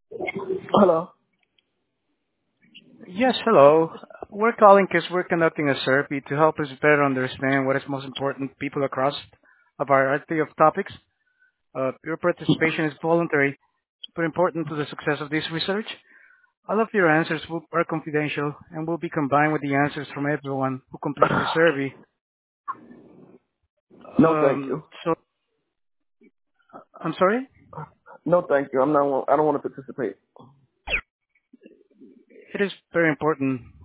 Hello. Yes, hello. We're calling because we're conducting a survey to help us better understand what is most important to people across a variety of topics. Your participation is voluntary but important to the success of this research. All of your answers are confidential and will be combined with the answers from everyone who completes the survey. No, thank you. So, I'm sorry? No, thank you. I'm not. I don't want to participate. It is very important